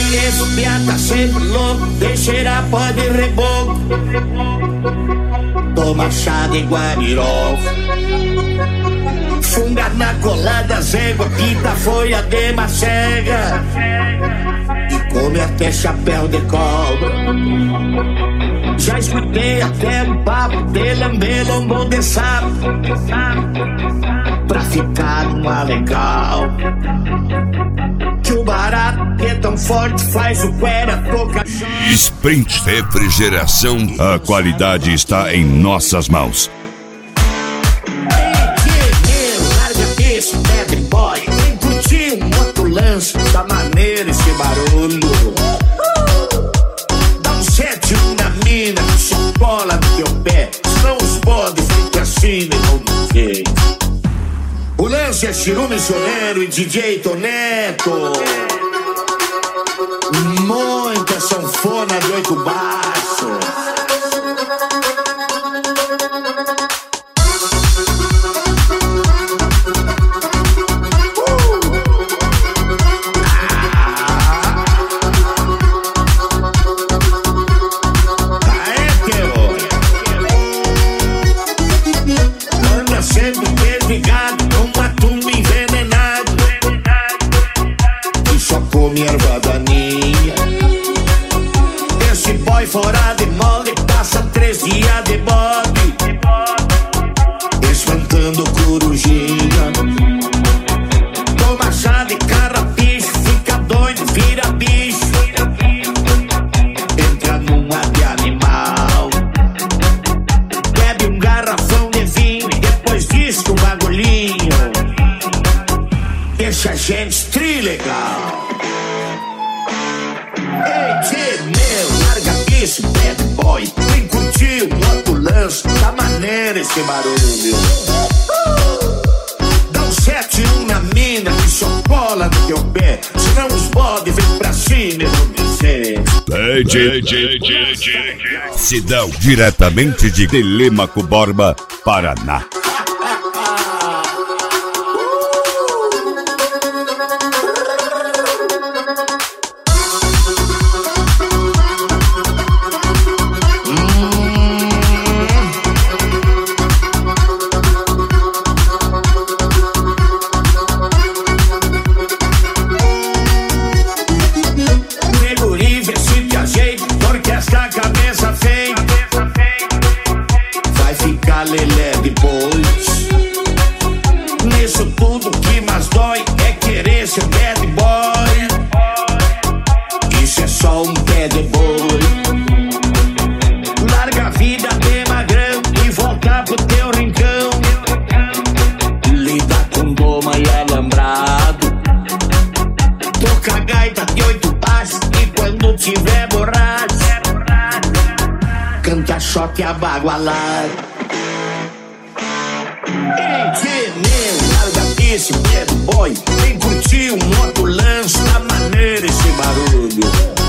Esse piá tá sempre louco, deixa cheirar pó de reboco. Toma chá de guarirol. Funga na colada, zégua, pinta folha de macega. E come até chapéu de cobra. Já escutei até um papo de lamber lombom de sapo, pra ficar numa legal. Que o barato é tão forte, faz o cuera tocar. Sprint Refrigeração, a qualidade está em nossas mãos. Larga esse bad boy, vem curtir um outro lance, da maneira esse barulho. Dá um 7 na mina, que só cola no teu pé, senão os bodes ficam assim, não sei. O lance é Chiru Missioneiro e DJ Toneto. Muita sanfona de 8 baixos. Anda sempre desligado, com atum envenenado, e só come erva daninha. Esse boy fora de mole passa 3 dias de bode, espantando corujinha. Toma chá de carrapicho, fica doido, vira bicho. Entra numa de animal, bebe um garrafão de vinho e depois diz que um bagulhinho deixa a gente trilegal. Ei, tio meu, larga isso, bad boy, vem curtir um outro lance, da maneira esse barulho. Dá um 7-1 na mina, que só cola no teu pé, senão os bodes vem pra cima e não descer. Sidão, diretamente de Telêmaco Borba, Paraná. Lelé depois. Nisso tudo que mais dói é querer ser bad boy. Isso é só um pé de boi. Larga a vida de magrão e volta pro teu rincão. Lida com goma e alambrado. Toca a gaita de 8 baixos e quando tiver borracho, canta choque abagualado. Ei, meu, larga esse bad boy, vem curtir um outro lance, da maneira esse barulho.